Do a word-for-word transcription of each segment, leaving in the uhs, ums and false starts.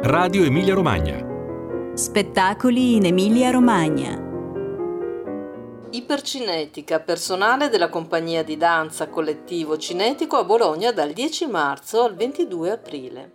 Radio Emilia Romagna. Spettacoli in Emilia Romagna. Ipercinetica, personale della compagnia di danza Collettivo Cinetico a Bologna dal dieci marzo al ventidue aprile.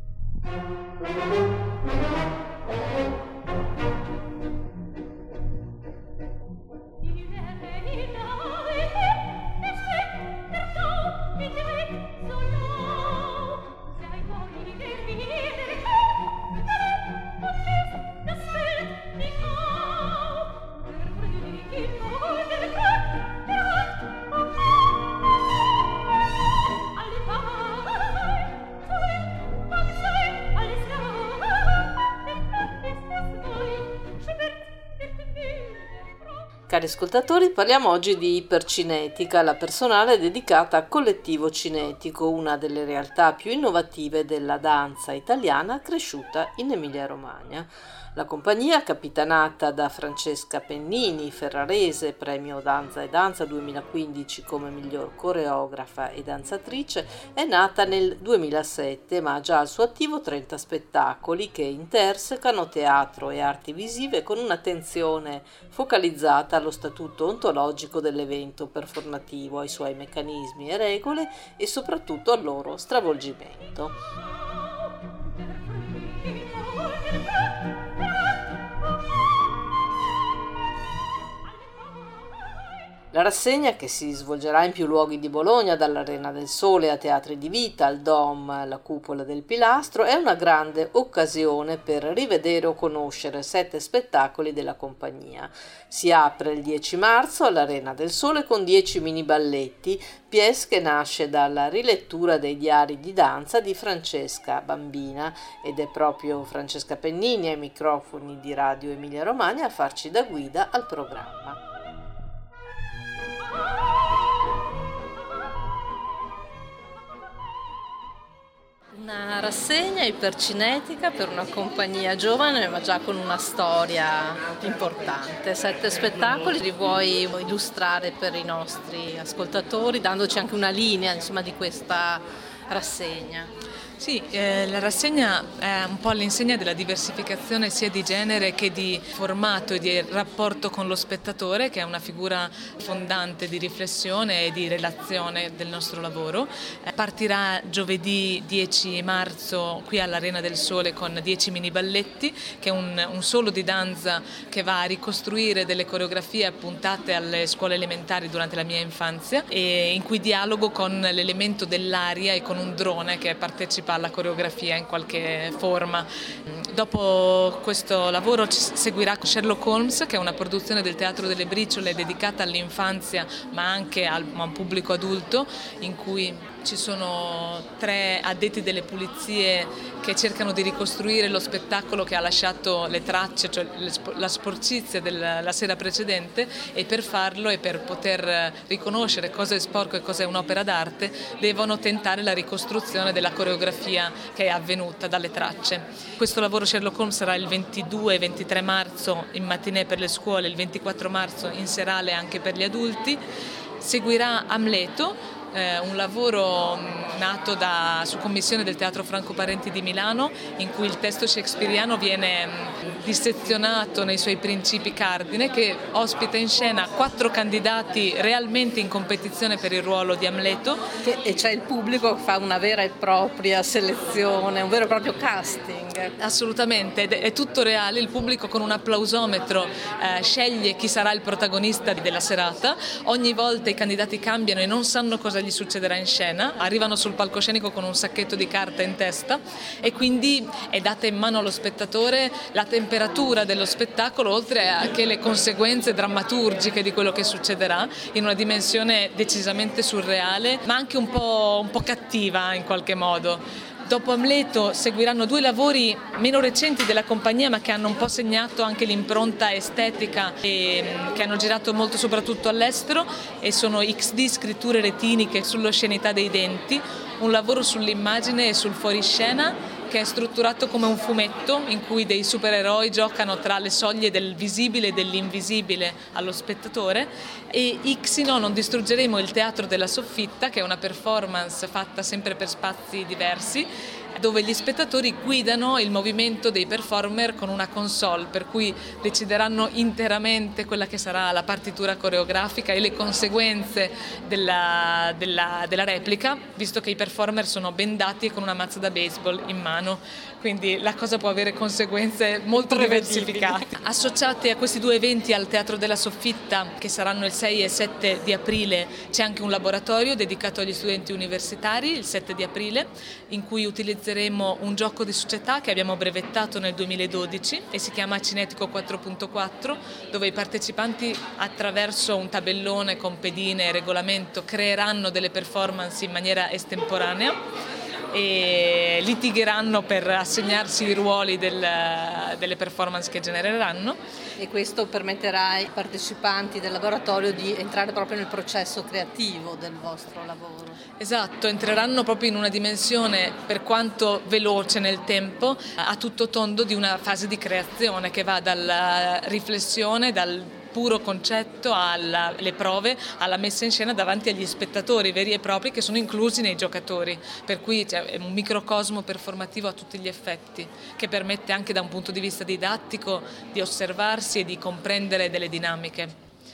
Cari ascoltatori, parliamo oggi di Ipercinetica, la personale dedicata a Collettivo Cinetico, una delle realtà più innovative della danza italiana cresciuta in Emilia-Romagna. La compagnia, capitanata da Francesca Pennini, ferrarese, premio Danza e Danza duemilaquindici come miglior coreografa e danzatrice, è nata nel duemilasette, ma ha già al suo attivo trenta spettacoli che intersecano teatro e arti visive con un'attenzione focalizzata allo statuto ontologico dell'evento performativo, ai suoi meccanismi e regole e soprattutto al loro stravolgimento. La rassegna, che si svolgerà in più luoghi di Bologna, dall'Arena del Sole a Teatri di Vita, al Dom, alla Cupola del Pilastro, è una grande occasione per rivedere o conoscere sette spettacoli della compagnia. Si apre il dieci marzo all'Arena del Sole con dieci mini balletti, pièce che nasce dalla rilettura dei diari di danza di Francesca Bambina, ed è proprio Francesca Pennini ai microfoni di Radio Emilia Romagna a farci da guida al programma. Una rassegna ipercinetica per una compagnia giovane ma già con una storia importante. Sette spettacoli, li vuoi illustrare per i nostri ascoltatori dandoci anche una linea, insomma, di questa rassegna? Sì, eh, la rassegna è un po' all'insegna della diversificazione sia di genere che di formato e di rapporto con lo spettatore, che è una figura fondante di riflessione e di relazione del nostro lavoro. Eh, partirà giovedì dieci marzo qui all'Arena del Sole con dieci mini balletti, che è un, un solo di danza che va a ricostruire delle coreografie appuntate alle scuole elementari durante la mia infanzia, e in cui dialogo con l'elemento dell'aria e con un drone che partecipa alla coreografia in qualche forma. Dopo questo lavoro ci seguirà Sherlock Holmes, che è una produzione del Teatro delle Briciole dedicata all'infanzia ma anche al, a un pubblico adulto, in cui ci sono tre addetti delle pulizie che cercano di ricostruire lo spettacolo che ha lasciato le tracce, cioè la sporcizia della sera precedente, e per farlo e per poter riconoscere cosa è sporco e cosa è un'opera d'arte devono tentare la ricostruzione della coreografia che è avvenuta dalle tracce. Questo lavoro Sherlock Holmes sarà il ventidue e ventitré marzo in matinée per le scuole, il ventiquattro marzo in serale anche per gli adulti. Seguirà Amleto, Eh, un lavoro mh, nato da, su commissione del Teatro Franco Parenti di Milano, in cui il testo shakespeariano viene mh, dissezionato nei suoi principi cardine, che ospita in scena quattro candidati realmente in competizione per il ruolo di Amleto. Che, e c'è il pubblico che fa una vera e propria selezione, un vero e proprio casting. Assolutamente, ed è tutto reale, il pubblico con un applausometro eh, sceglie chi sarà il protagonista della serata. Ogni volta i candidati cambiano e non sanno cosa gli succederà in scena, arrivano sul palcoscenico con un sacchetto di carta in testa, e quindi è data in mano allo spettatore la temperatura dello spettacolo, oltre a che le conseguenze drammaturgiche di quello che succederà, in una dimensione decisamente surreale ma anche un po', un po' cattiva in qualche modo. Dopo Amleto seguiranno due lavori meno recenti della compagnia, ma che hanno un po' segnato anche l'impronta estetica e che hanno girato molto soprattutto all'estero, e sono X D, scritture retiniche sull'oscenità dei denti, un lavoro sull'immagine e sul fuoriscena che è strutturato come un fumetto in cui dei supereroi giocano tra le soglie del visibile e dell'invisibile allo spettatore, e Ixino, non distruggeremo il teatro della soffitta, che è una performance fatta sempre per spazi diversi, dove gli spettatori guidano il movimento dei performer con una console, per cui decideranno interamente quella che sarà la partitura coreografica e le conseguenze della, della, della replica, visto che i performer sono bendati con una mazza da baseball in mano, quindi la cosa può avere conseguenze molto diversificate. Associate a questi due eventi al Teatro della Soffitta, che saranno il sei e sette di aprile, c'è anche un laboratorio dedicato agli studenti universitari, il sette di aprile, in cui utilizzeremo un gioco di società che abbiamo brevettato nel duemiladodici e si chiama Cinetico quattro punto quattro, dove i partecipanti attraverso un tabellone con pedine e regolamento creeranno delle performance in maniera estemporanea e litigheranno per assegnarsi i ruoli del, delle performance che genereranno. E questo permetterà ai partecipanti del laboratorio di entrare proprio nel processo creativo del vostro lavoro. Esatto, entreranno proprio in una dimensione, per quanto veloce nel tempo, a tutto tondo di una fase di creazione che va dalla riflessione, dal puro concetto alle prove, alla messa in scena davanti agli spettatori veri e propri che sono inclusi nei giocatori, per cui c'è un microcosmo performativo a tutti gli effetti che permette anche da un punto di vista didattico di osservarsi e di comprendere delle dinamiche.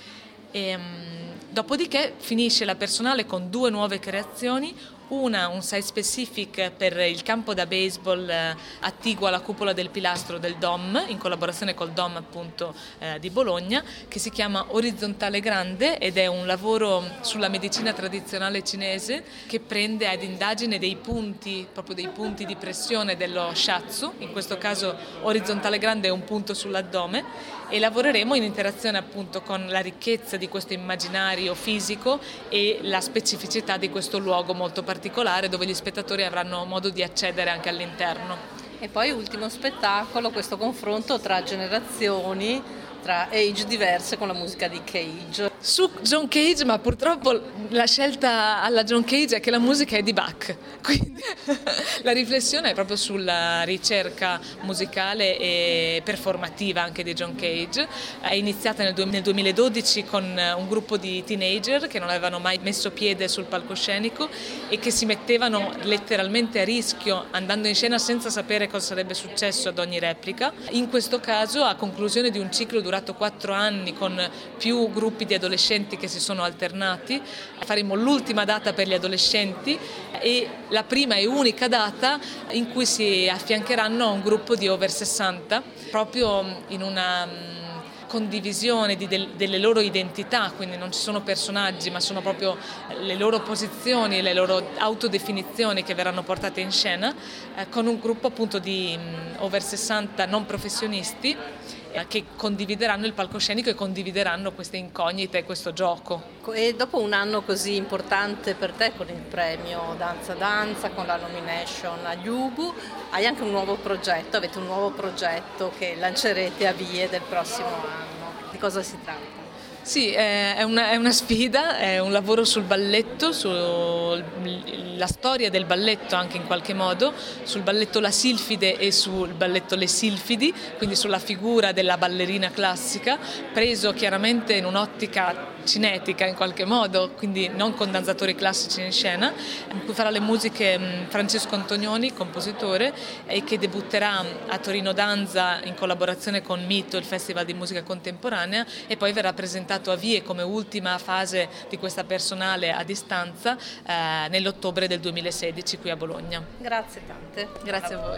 E, dopodiché finisce la personale con due nuove creazioni. Una, un site specific per il campo da baseball eh, attiguo alla cupola del pilastro del D O M, in collaborazione col D O M appunto eh, di Bologna, che si chiama Orizzontale Grande ed è un lavoro sulla medicina tradizionale cinese che prende ad indagine dei punti, proprio dei punti di pressione dello shiatsu, in questo caso Orizzontale Grande è un punto sull'addome, e lavoreremo in interazione appunto con la ricchezza di questo immaginario fisico e la specificità di questo luogo molto particolare dove gli spettatori avranno modo di accedere anche all'interno. E poi ultimo spettacolo, questo confronto tra generazioni, tra age diverse con la musica di Cage. Su John Cage, ma purtroppo la scelta alla John Cage è che la musica è di Bach, quindi la riflessione è proprio sulla ricerca musicale e performativa anche di John Cage. È iniziata nel duemiladodici con un gruppo di teenager che non avevano mai messo piede sul palcoscenico e che si mettevano letteralmente a rischio andando in scena senza sapere cosa sarebbe successo ad ogni replica. In questo caso, a conclusione di un ciclo durato quattro anni con più gruppi di adolescenti che si sono alternati, faremo l'ultima data per gli adolescenti e la prima e unica data in cui si affiancheranno a un gruppo di over sessanta, proprio in una condivisione di del, delle loro identità, quindi non ci sono personaggi ma sono proprio le loro posizioni, le loro autodefinizioni che verranno portate in scena, eh, con un gruppo appunto di um, over sessanta non professionisti eh, che condivideranno il palcoscenico e condivideranno queste incognite e questo gioco. E dopo un anno così importante per te con il premio Danza Danza, con la nomination agli Ubu, hai anche un nuovo progetto, avete un nuovo progetto che lancerete a Vie del prossimo anno. Di cosa si tratta? Sì, è una, è una sfida, è un lavoro sul balletto, sulla storia del balletto anche in qualche modo, sul balletto La Silfide e sul balletto Le Silfidi, quindi sulla figura della ballerina classica, preso chiaramente in un'ottica cinetica in qualche modo, quindi non con danzatori classici in scena, in cui farà le musiche Francesco Antonioni, compositore, e che debutterà a Torino Danza in collaborazione con Mito, il Festival di Musica Contemporanea, e poi verrà presentato a Vie come ultima fase di questa personale a distanza eh, nell'ottobre del duemilasedici qui a Bologna. Grazie tante. Grazie a voi.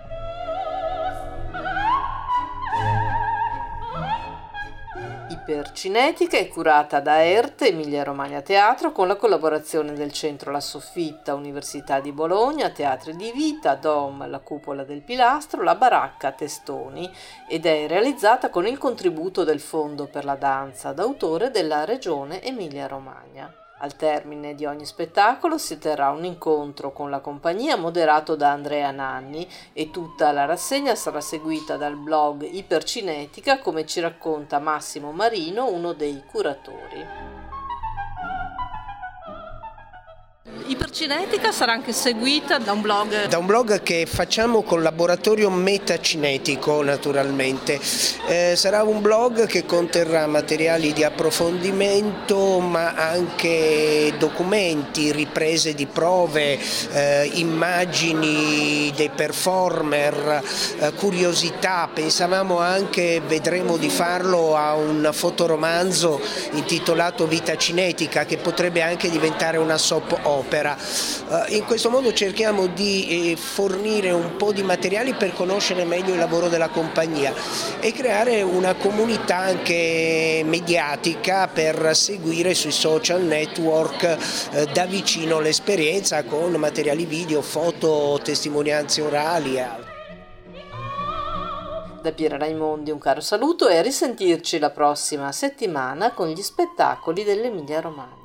Ipercinetica è curata da E R T, Emilia Romagna Teatro, con la collaborazione del Centro La Soffitta, Università di Bologna, Teatri di Vita, D O M, la Cupola del Pilastro, la Baracca Testoni, ed è realizzata con il contributo del Fondo per la Danza d'autore della Regione Emilia Romagna. Al termine di ogni spettacolo si terrà un incontro con la compagnia moderato da Andrea Nanni e tutta la rassegna sarà seguita dal blog Ipercinetica, come ci racconta Massimo Marino, uno dei curatori. Iper Ipercinetica sarà anche seguita da un blog. Da un blog che facciamo con Laboratorio Metacinetico, naturalmente. Eh, sarà un blog che conterrà materiali di approfondimento, ma anche documenti, riprese di prove, eh, immagini dei performer, eh, curiosità. Pensavamo anche, vedremo di farlo, a un fotoromanzo intitolato Vita Cinetica, che potrebbe anche diventare una soap opera. Eh, in questo modo cerchiamo di eh, fornire un po' di materiali per conoscere meglio il lavoro della compagnia e creare una comunità anche mediatica per seguire sui social network eh, da vicino l'esperienza con materiali video, foto, testimonianze orali e altro. Da Piera Raimondi un caro saluto e a risentirci la prossima settimana con gli spettacoli dell'Emilia Romagna.